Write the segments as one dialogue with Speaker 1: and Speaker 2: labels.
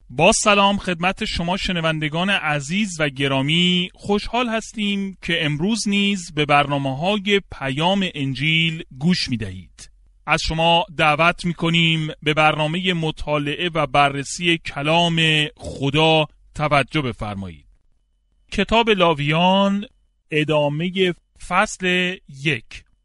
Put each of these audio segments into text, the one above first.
Speaker 1: با سلام خدمت شما شنوندگان عزیز و گرامی، خوشحال هستیم که امروز نیز به برنامه‌های پیام انجیل گوش می‌دهید. از شما دعوت می‌کنیم به برنامه مطالعه و بررسی کلام خدا توجه بفرمایید. کتاب لاویان، ادامه فصل 1.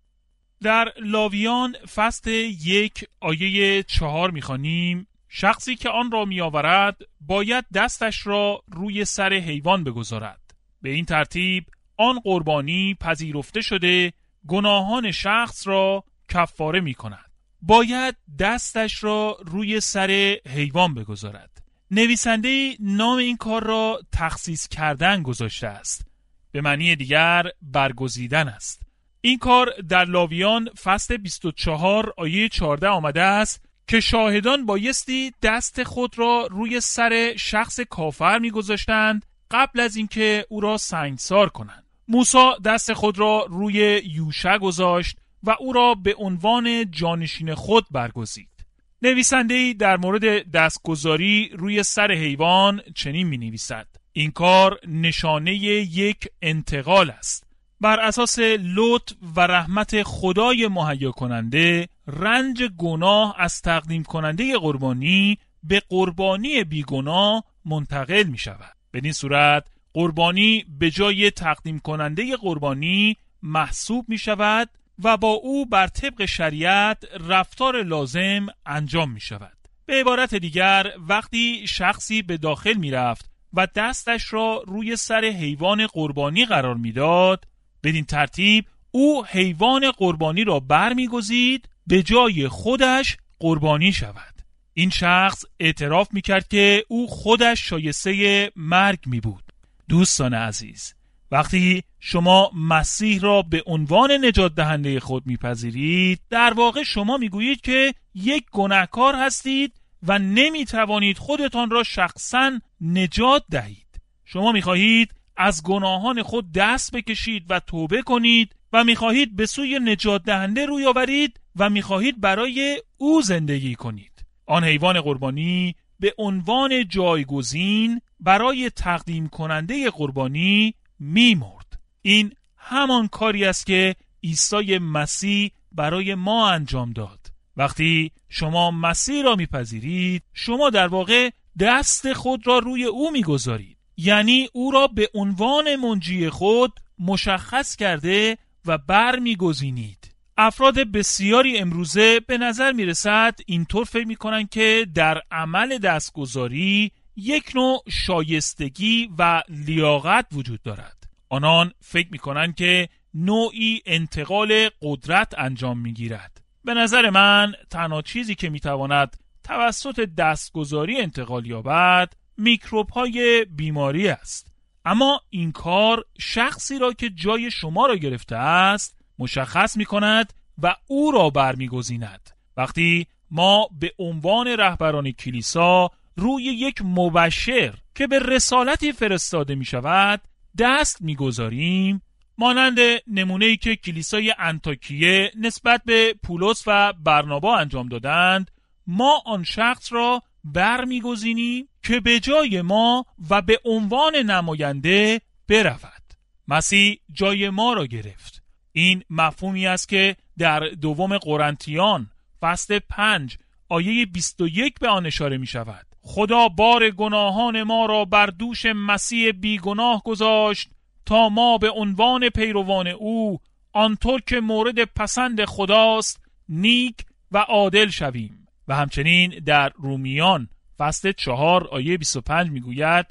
Speaker 1: در لاویان فصل 1 آیه 4 می‌خوانیم: شخصی که آن را می‌آورد باید دستش را روی سر حیوان بگذارد. به این ترتیب آن قربانی پذیرفته شده گناهان شخص را کفاره می‌کند. باید دستش را روی سر حیوان بگذارد. نویسنده نام این کار را تخصیص کردن گذاشته است. به معنی دیگر برگزیدن است. این کار در لاویان فصل 24 آیه 14 آمده است که شاهدان بایستی دست خود را روی سر شخص کافر می‌گذاشتند قبل از اینکه او را سنگسار کنند. موسی دست خود را روی یوشع گذاشت و او را به عنوان جانشین خود برگزید. نویسنده‌ای در مورد دستگذاری روی سر حیوان چنین می‌نویسد: این کار نشانه یک انتقال است. بر اساس لطف و رحمت خدای مهیا کننده، رنج گناه از تقدیم کننده قربانی به قربانی بیگناه منتقل می شود. بدین صورت قربانی به جای تقدیم کننده قربانی محسوب می شود و با او بر طبق شریعت رفتار لازم انجام می شود. به عبارت دیگر، وقتی شخصی به داخل می رفت و دستش را روی سر حیوان قربانی قرار می داد، بدین ترتیب او حیوان قربانی را برمی‌گزید به جای خودش قربانی شود. این شخص اعتراف می‌کرد که او خودش شایسته مرگ می‌بود. دوستان عزیز، وقتی شما مسیح را به عنوان نجات دهنده خود می‌پذیرید، در واقع شما می‌گویید که یک گناهکار هستید و نمی‌توانید خودتان را شخصاً نجات دهید. شما می‌خواهید از گناهان خود دست بکشید و توبه کنید و می‌خواهید به سوی نجات دهنده روی آورید و می‌خواهید برای او زندگی کنید. آن حیوان قربانی به عنوان جایگزین برای تقدیم کننده قربانی می‌مرد. این همان کاری است که عیسی مسیح برای ما انجام داد. وقتی شما مسیح را می‌پذیرید، شما در واقع دست خود را روی او می‌گذارید. یعنی او را به عنوان منجی خود مشخص کرده و برمی‌گزینید. افراد بسیاری امروزه به نظر میرسد اینطور فکر میکنن که در عمل دستگذاری یک نوع شایستگی و لیاقت وجود دارد. آنان فکر میکنن که نوعی انتقال قدرت انجام میگیرد. به نظر من تنها چیزی که میتواند توسط دستگذاری انتقال یابد میکروب های بیماری است. اما این کار شخصی را که جای شما را گرفته است مشخص می کند و او را برمیگزیند. وقتی ما به عنوان رهبران کلیسا روی یک مبشر که به رسالتی فرستاده می شود دست می گذاریم، مانند نمونه‌ای که کلیسای انطاکیه نسبت به پولس و برنابا انجام دادند، ما آن شخص را برمیگزینیم که به جای ما و به عنوان نماینده برود. مسیح جای ما را گرفت. این مفهومی است که در دوم قرنتیان فصل 5 آیه 21 به آن اشاره می شود. خدا بار گناهان ما را بر دوش مسیح بیگناه گذاشت تا ما به عنوان پیروان او آنطور که مورد پسند خداست نیک و عادل شویم. و همچنین در رومیان فصل 4 آیه 25 میگوید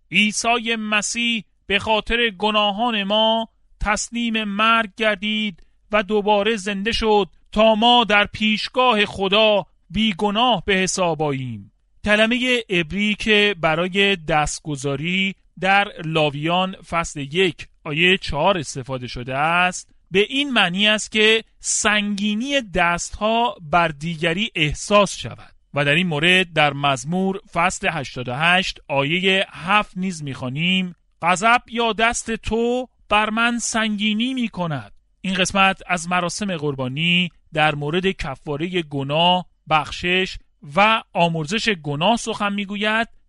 Speaker 1: عیسی مسیح به خاطر گناهان ما تسلیم مرگ گردید و دوباره زنده شد تا ما در پیشگاه خدا بیگناه به حساب آییم. کلمه عبری که برای دستگذاری در لاویان فصل 1 آیه 4 استفاده شده است به این معنی است که سنگینی دستها بر دیگری احساس شود. و در این مورد در مزمور فصل 88 آیه 7 نیز می‌خوانیم غضب یا دست تو بر من سنگینی می‌کند. این قسمت از مراسم قربانی در مورد کفاره گناه، بخشش و آمرزش گناه سخن می‌گوید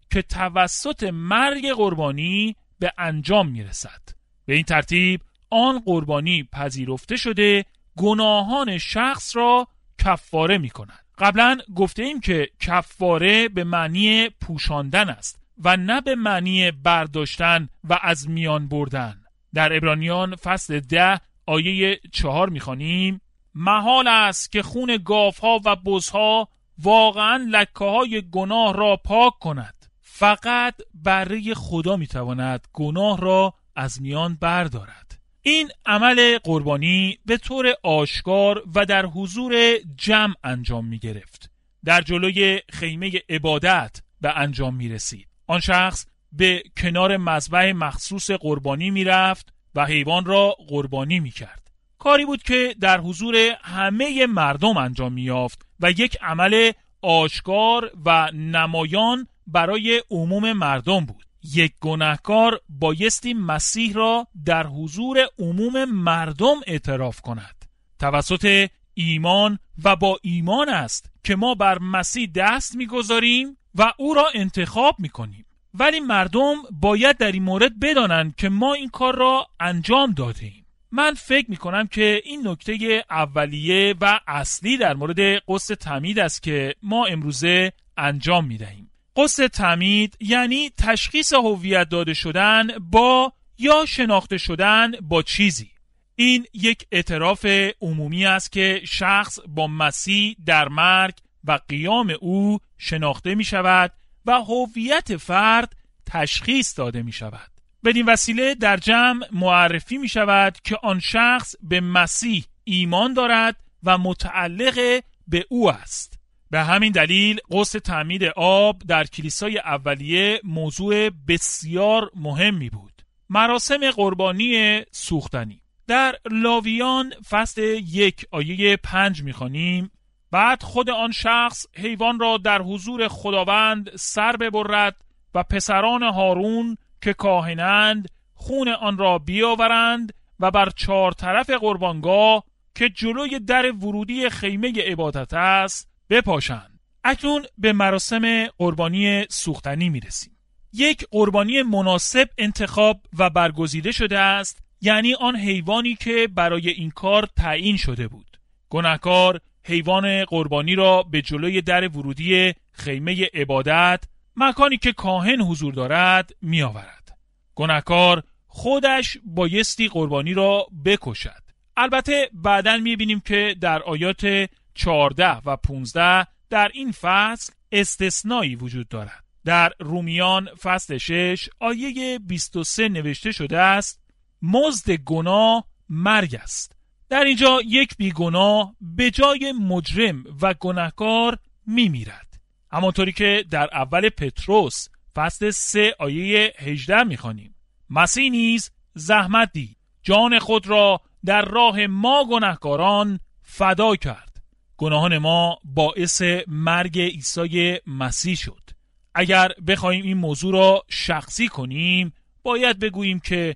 Speaker 1: که توسط مرگ قربانی به انجام میرسد. به این ترتیب آن قربانی پذیرفته شده گناهان شخص را کفاره می کند. قبلا گفته ایم که کفاره به معنی پوشاندن است و نه به معنی برداشتن و از میان بردن. در عبرانیان فصل 10 آیه 4 می‌خوانیم: محال است که خون گاوها و بزها واقعاً لکه‌های گناه را پاک کند. فقط بره خدا می‌تواند گناه را از میان بردارد. این عمل قربانی به طور آشکار و در حضور جمع انجام می‌گرفت. در جلوی خیمه عبادت به انجام می‌رسید. آن شخص به کنار مذبح مخصوص قربانی می‌رفت و حیوان را قربانی می‌کرد. کاری بود که در حضور همه مردم انجام می‌یافت و یک عمل آشکار و نمایان برای عموم مردم بود. یک گناهکار بایستی مسیح را در حضور عموم مردم اعتراف کند. توسط ایمان و با ایمان است که ما بر مسیح دست می‌گذاریم و او را انتخاب می‌کنیم. ولی مردم باید در این مورد بدانند که ما این کار را انجام دادیم. من فکر می‌کنم که این نکته اولیه و اصلی در مورد غسل تعمید است که ما امروزه انجام می‌دهیم. غسل تعمید یعنی تشخیص هویت داده شدن با یا شناخته شدن با چیزی. این یک اعتراف عمومی است که شخص با مسیح در مرگ و قیام او شناخته می شود و هویت فرد تشخیص داده می شود. بدین وسیله در جمع معرفی می شود که آن شخص به مسیح ایمان دارد و متعلق به او است. به همین دلیل غسل تعمید آب در کلیسای اولیه موضوع بسیار مهمی بود. مراسم قربانی سوختنی در لاویان فصل 1 آیه 5 می‌خوانیم: بعد خود آن شخص حیوان را در حضور خداوند سر ببرد و پسران هارون که کاهنند خون آن را بیاورند و بر 4 طرف قربانگاه که جلوی در ورودی خیمه عبادت است بپاشند. اکنون به مراسم قربانی سوختنی میرسیم. یک قربانی مناسب انتخاب و برگزیده شده است، یعنی آن حیوانی که برای این کار تعیین شده بود. گناهکار حیوان قربانی را به جلوی در ورودی خیمه عبادت، مکانی که کاهن حضور دارد، می آورد. گناهکار خودش بایستی قربانی را بکشد. البته بعداً می بینیم که در آیات 14 و 15 در این فصل استثنایی وجود دارد. در رومیان فصل 6 آیه 23 نوشته شده است: مزد گناه مرگ است. در اینجا یک بیگناه به جای مجرم و گناهکار میمیرد. همانطوری که در اول پتروس فصل 3 آیه 18 میخوانیم: مسیح نیز زحمت دید، جان خود را در راه ما گناهکاران فدا کرد. گناهان ما باعث مرگ عیسی مسیح شد. اگر بخوایم این موضوع را شخصی کنیم، باید بگوییم که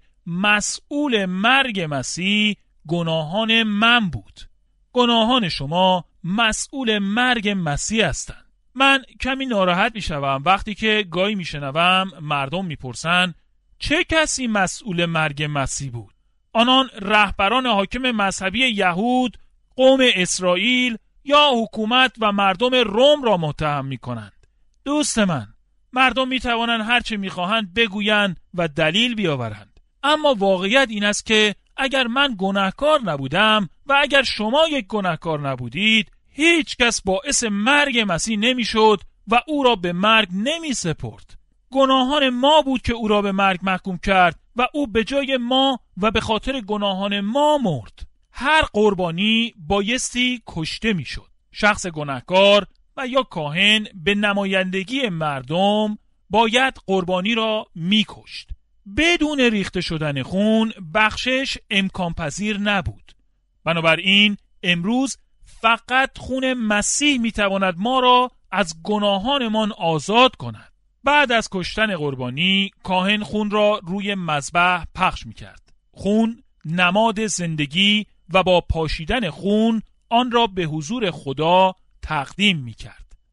Speaker 1: مسئول مرگ مسیح گناهان من بود. گناهان شما مسئول مرگ مسیح هستند. من کمی ناراحت میشوم وقتی که گاهی میشنوم مردم میپرسن چه کسی مسئول مرگ مسیح بود؟ آنان رهبران حاکم مذهبی یهود، قوم اسرائیل یا حکومت و مردم روم را متهم میکنند. دوست من، مردم میتوانند هرچه میخواهند بگویند و دلیل بیاورند، اما واقعیت این است که اگر من گناهکار نبودم و اگر شما یک گناهکار نبودید، هیچ کس باعث مرگ مسیح نمیشد و او را به مرگ نمی سپرد. گناهان ما بود که او را به مرگ محکوم کرد و او به جای ما و به خاطر گناهان ما مرد. هر قربانی بایستی کشته میشد. شخص گناهکار و یا کاهن به نمایندگی مردم باید قربانی را میکشت. بدون ریخته شدن خون بخشش امکان پذیر نبود. بنابراین امروز فقط خون مسیح میتواند ما را از گناهانمان آزاد کند. بعد از کشتن قربانی کاهن خون را روی مذبح پخش میکرد. خون نماد زندگی و با پاشیدن خون آن را به حضور خدا تقدیم میکرد.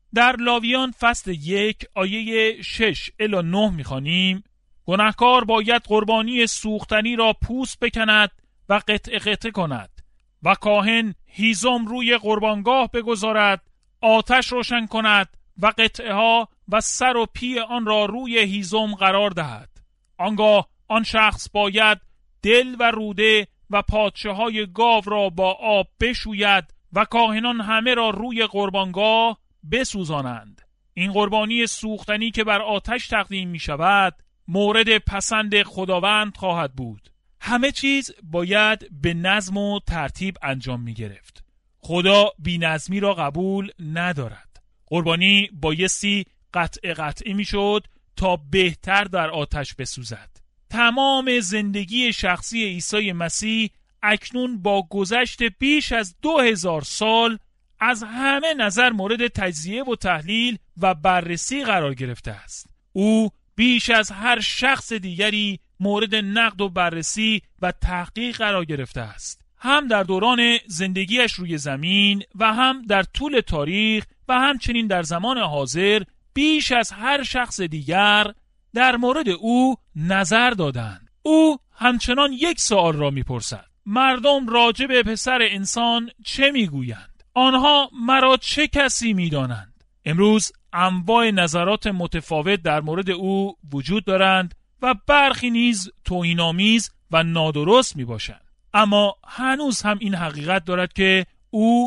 Speaker 1: در لاویان فصل 1 آیه 6 الی 9 می‌خوانیم: گناهکار باید قربانی سوختنی را پوست بکند و قطعه قطعه کند و کاهن هیزم روی قربانگاه بگذارد، آتش روشن کند و قطعه ها و سر و پی آن را روی هیزم قرار دهد. آنگاه آن شخص باید دل و روده و پادچه های گاو را با آب بشوید و کاهنان همه را روی قربانگاه بسوزانند. این قربانی سوختنی که بر آتش تقدیم می شود مورد پسند خداوند خواهد بود. همه چیز باید به نظم و ترتیب انجام می گرفت. خدا بی نظمی را قبول ندارد. قربانی بایستی قطعه می شد تا بهتر در آتش بسوزد. تمام زندگی شخصی عیسی مسیح اکنون با گذشت بیش از 2000 سال از همه نظر مورد تجزیه و تحلیل و بررسی قرار گرفته است. او بیش از هر شخص دیگری مورد نقد و بررسی و تحقیق قرار گرفته است، هم در دوران زندگیش روی زمین و هم در طول تاریخ و همچنین در زمان حاضر. بیش از هر شخص دیگر در مورد او نظر دادند. او همچنان یک سوال را میپرسد: مردم راجع به پسر انسان چه میگویند؟ آنها مرا چه کسی میدانند؟ امروز انواع نظرات متفاوت در مورد او وجود دارند و برخی نیز توهین‌آمیز و نادرست میباشند. اما هنوز هم این حقیقت دارد که او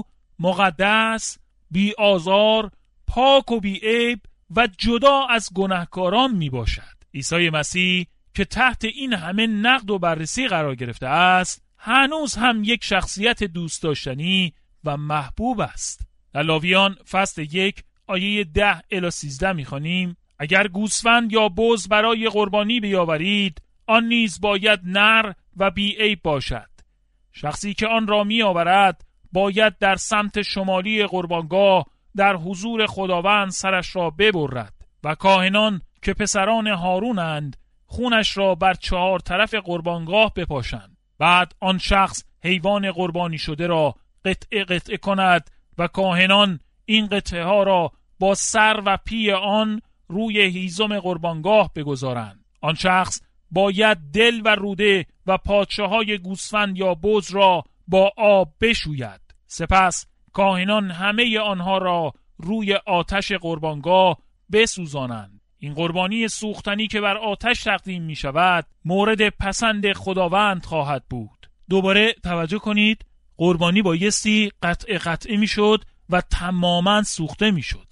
Speaker 1: مقدس، بی آزار، پاک و بی عیب و جدا از گناهکاران می باشد. عیسی مسیح که تحت این همه نقد و بررسی قرار گرفته است، هنوز هم یک شخصیت دوست داشتنی و محبوب است. در لاویان فصل 1 آیه 10 الی 13 می خوانیم: اگر گوسفند یا بز برای قربانی بیاورید، آن نیز باید نر و بی عیب باشد. شخصی که آن را می آورد باید در سمت شمالی قربانگاه در حضور خداوند سرش را ببرد و کاهنان که پسران هارونند خونش را بر 4 طرف قربانگاه بپاشند. بعد آن شخص حیوان قربانی شده را قطعه قطعه کند و کاهنان این قطعه ها را با سر و پی آن روی هیزم قربانگاه بگذارند. آن شخص باید دل و روده و پادچه های گوسفند یا بز را با آب بشوید. سپس کاهنان همه آنها را روی آتش قربانگاه بسوزانند. این قربانی سوختنی که بر آتش تقدیم می شود مورد پسند خداوند خواهد بود. دوباره توجه کنید، قربانی بایستی قطعه قطعه می شد و تماما سوخته می شد.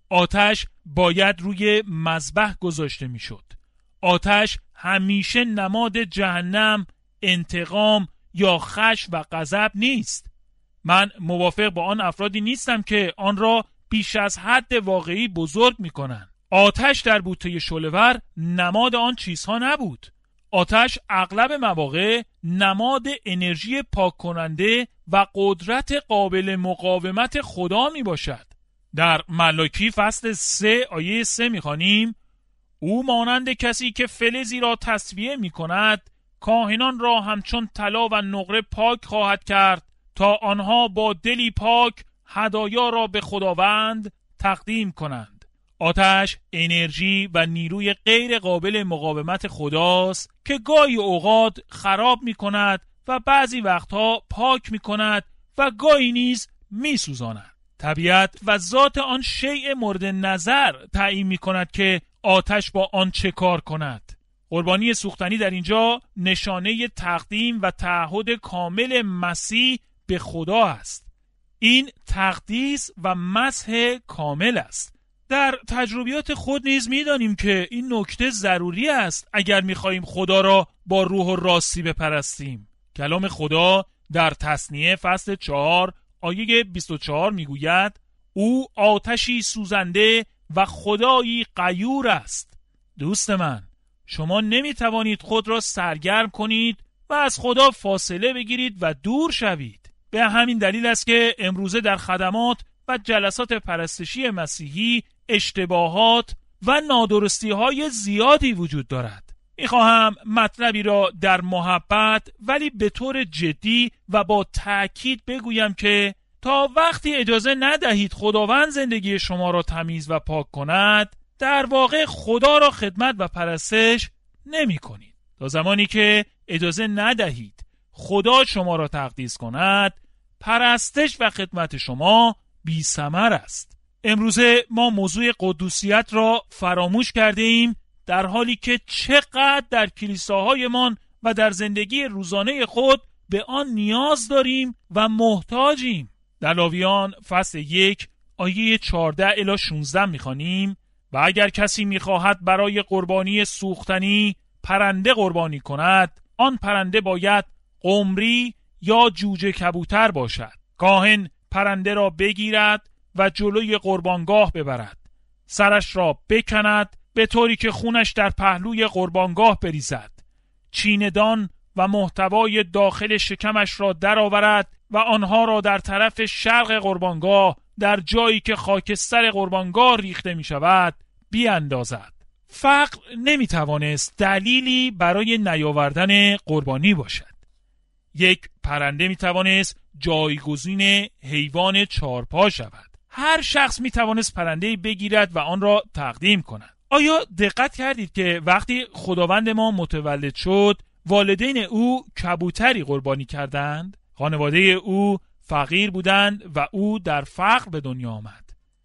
Speaker 1: آتش باید روی مذبح گذاشته می شد. آتش همیشه نماد جهنم، انتقام یا خشم و غضب نیست. من موافق با آن افرادی نیستم که آن را بیش از حد واقعی بزرگ می کنند. آتش در بوته شعله‌ور نماد آن چیزها نبود. آتش اغلب مواقع نماد انرژی پاک کننده و قدرت قابل مقاومت خدا می باشد. در ملاکی فصل 3 آیه 3 می خوانیم: او مانند کسی که فلزی را تصفیه می کند، کاهنان را همچون طلا و نقره پاک خواهد کرد تا آنها با دلی پاک هدایا را به خداوند تقدیم کنند. آتش انرژی و نیروی غیر قابل مقاومت خداست که گاهی اوقات خراب می کند و بعضی وقتها پاک می کند و گاهی نیز می سوزاند. طبیعت و ذات آن شیء مورد نظر تعیین می کند که آتش با آن چه کار کند. قربانی سوختنی در اینجا نشانه تقدیم و تعهد کامل مسیح به خدا است. این تقدیس و مسح کامل است. در تجربیات خود نیز می‌دانیم که این نکته ضروری است اگر می‌خواهیم خدا را با روح و راستی بپرستیم. کلام خدا در تثنیه فصل 4 آیه 24 میگوید: او آتشی سوزنده و خدایی غیور است. دوست من، شما نمی‌توانید خود را سرگرم کنید و از خدا فاصله بگیرید و دور شوید. به همین دلیل است که امروزه در خدمات و جلسات پرستشی مسیحی اشتباهات و نادرستی‌های زیادی وجود دارد. می‌خواهم مطلبی را در محبت ولی به طور جدی و با تأکید بگویم که تا وقتی اجازه ندهید خداوند زندگی شما را تمیز و پاک کند، در واقع خدا را خدمت و پرستش نمی کنید. تا زمانی که اجازه ندهید خدا شما را تقدیس کند، پرستش و خدمت شما بی ثمر است. امروزه ما موضوع قدوسیت را فراموش کرده ایم، در حالی که چقدر در کلیساهایمان و در زندگی روزانه خود به آن نیاز داریم و محتاجیم. در لاویان فصل 1 آیه 14 الی 16 می‌خوانیم: و اگر کسی می‌خواهد برای قربانی سوختنی پرنده قربانی کند، آن پرنده باید قمری یا جوجه کبوتر باشد. کاهن پرنده را بگیرد و جلوی قربانگاه ببرد، سرش را بکند به طوری که خونش در پهلوی قربانگاه بریزد، چیندان و محتوای داخل شکمش را درآورد و آنها را در طرف شرق قربانگاه در جایی که خاکستر قربانگاه ریخته می شود بیاندازد. فقر نمی توانست دلیلی برای نیاوردن قربانی باشد. یک پرنده می توانست جایگزین حیوان چارپا شود. هر شخص می توانست پرنده‌ای بگیرد و آن را تقدیم کند. آیا دقت کردید که وقتی خداوند ما متولد شد، والدین او کبوتری قربانی کردند؟ خانواده او فقیر بودند و او در فقر به دنیا آمد.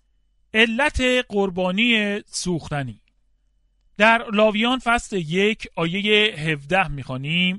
Speaker 1: علت قربانی سوختنی در لاویان فصل 1 آیه 17 می‌خوانیم: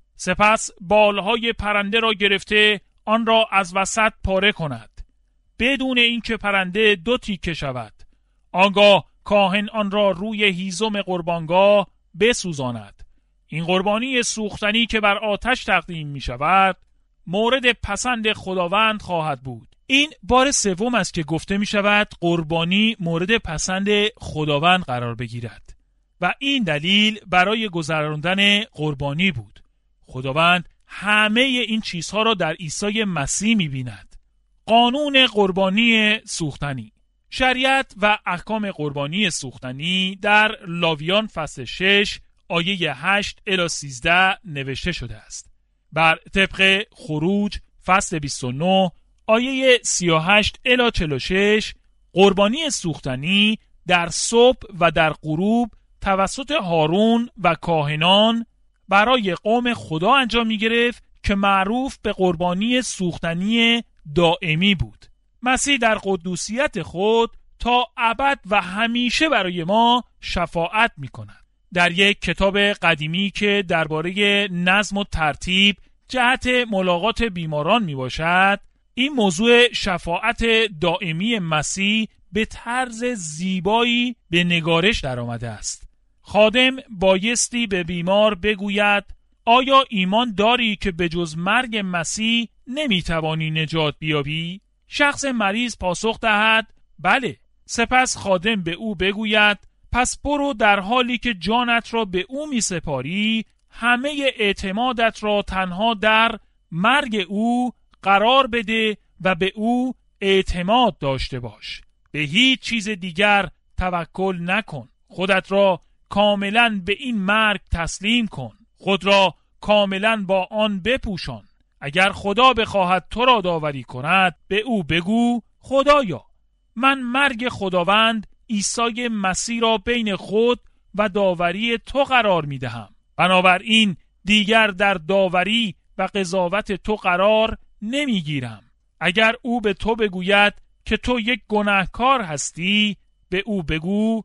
Speaker 1: سپس بالهای پرنده را گرفته آن را از وسط پاره کند، بدون اینکه پرنده دو تیکه شود. آنگاه کاهن آن را روی هیزم قربانگاه بسوزاند. این قربانی سوختنی که بر آتش تقدیم می شود مورد پسند خداوند خواهد بود. این بار سوم است که گفته می شود قربانی مورد پسند خداوند قرار بگیرد و این دلیل برای گذراندن قربانی بود. خداوند همه این چیزها را در عیسی مسیح می بیند. قانون قربانی سوختنی، شریعت و احکام قربانی سوختنی در لاویان فصل 6 آیه 8 الی 13 نوشته شده است. بر طبق خروج فصل 29 آیه 38 الی 46 قربانی سوختنی در صبح و در غروب توسط هارون و کاهنان برای قوم خدا انجام می گرفت که معروف به قربانی سوختنی دائمی بود. مسیح در قدوسیت خود تا ابد و همیشه برای ما شفاعت می کند. در یک کتاب قدیمی که درباره نظم و ترتیب جهت ملاقات بیماران می باشد، این موضوع شفاعت دائمی مسیح به طرز زیبایی به نگارش در آمده است. خادم بایستی به بیمار بگوید: آیا ایمان داری که به جز مرگ مسیح نمیتوانی نجات بیابی؟ شخص مریض پاسخ دهد: بله. سپس خادم به او بگوید: پس برو در حالی که جانت را به او می سپاری، همه اعتمادت را تنها در مرگ او قرار بده و به او اعتماد داشته باش. به هیچ چیز دیگر توکل نکن. خودت را کاملا به این مرگ تسلیم کن. خود را کاملا با آن بپوشان. اگر خدا بخواهد تو را داوری کند، به او بگو: خدایا، من مرگ خداوند عیسی مسیح را بین خود و داوری تو قرار می دهم. بنابراین دیگر در داوری و قضاوت تو قرار نمی گیرم. اگر او به تو بگوید که تو یک گناهکار هستی، به او بگو: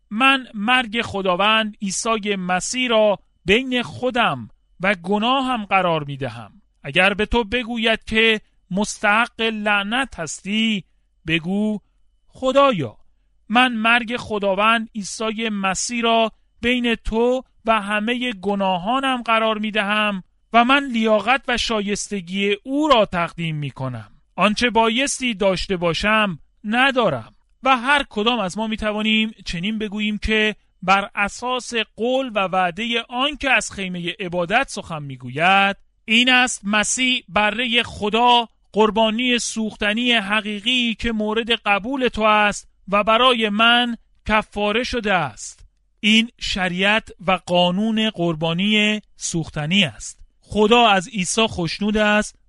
Speaker 1: من مرگ خداوند عیسی مسیح را بین خودم و گناهم قرار می دهم. اگر به تو بگوید که مستحق لعنت هستی، بگو: خدایا، من مرگ خداوند عیسی مسیح را بین تو و همه گناهانم قرار می دهم و من لیاقت و شایستگی او را تقدیم می کنم. آنچه بایستی داشته باشم ندارم. و هر کدام از ما می توانیم چنین بگوییم که بر اساس قول و وعده آن که از خیمه عبادت سخن می گوید، این است: مسیح بره خدا، قربانی سوختنی حقیقی که مورد قبول تو است و برای من کفاره شده است. این شریعت و قانون قربانی سوختنی است. خدا از عیسی خوشنود است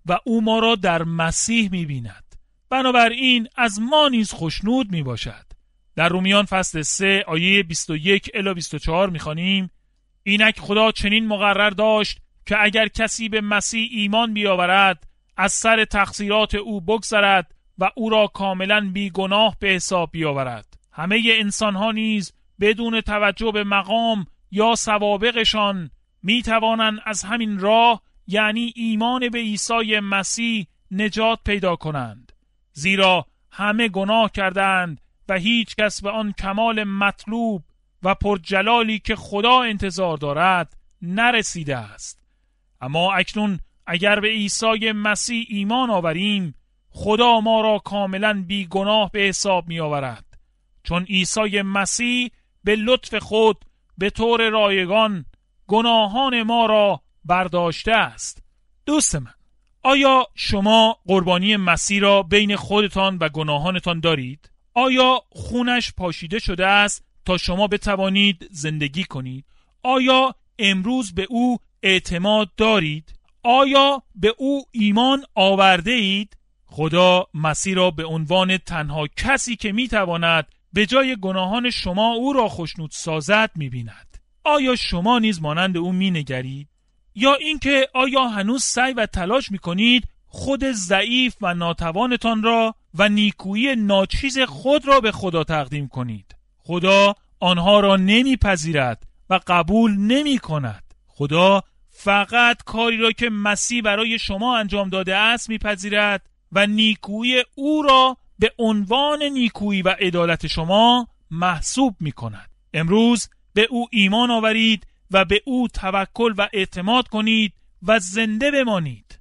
Speaker 1: و او ما را در مسیح می‌بیند. بنابراین از ما نیز خوشنود میباشد. در رومیان فصل 3 آیه 21 الی 24 میخوانیم: اینک خدا چنین مقرر داشت که اگر کسی به مسیح ایمان بیاورد از سر تقصیرات او بگذرد و او را کاملا بیگناه به حساب بیاورد. همه انسان‌ها نیز بدون توجه به مقام یا سوابقشان میتوانند از همین راه، یعنی ایمان به عیسی مسیح، نجات پیدا کنند، زیرا همه گناه کردند و هیچ کس به آن کمال مطلوب و پرجلالی که خدا انتظار دارد نرسیده است. اما اکنون اگر به عیسی مسیح ایمان آوریم، خدا ما را کاملا بی گناه به حساب می آورد، چون عیسی مسیح به لطف خود به طور رایگان گناهان ما را برداشته است. دوست من، آیا شما قربانی مسیح را بین خودتان و گناهانتان دارید؟ آیا خونش پاشیده شده است تا شما بتوانید زندگی کنید؟ آیا امروز به او اعتماد دارید؟ آیا به او ایمان آورده اید؟ خدا مسیح را به عنوان تنها کسی که میتواند به جای گناهان شما او را خوشنود سازد میبیند. آیا شما نیز مانند او مینگرید؟ یا اینکه آیا هنوز سعی و تلاش میکنید خود ضعیف و ناتوانتان را و نیکویی ناچیز خود را به خدا تقدیم کنید؟ خدا آنها را نمیپذیرد و قبول نمی کند. خدا فقط کاری را که مسیح برای شما انجام داده است میپذیرد و نیکویی او را به عنوان نیکویی و عدالت شما محسوب می کند. امروز به او ایمان آورید و به او توکل و اعتماد کنید و زنده بمانید.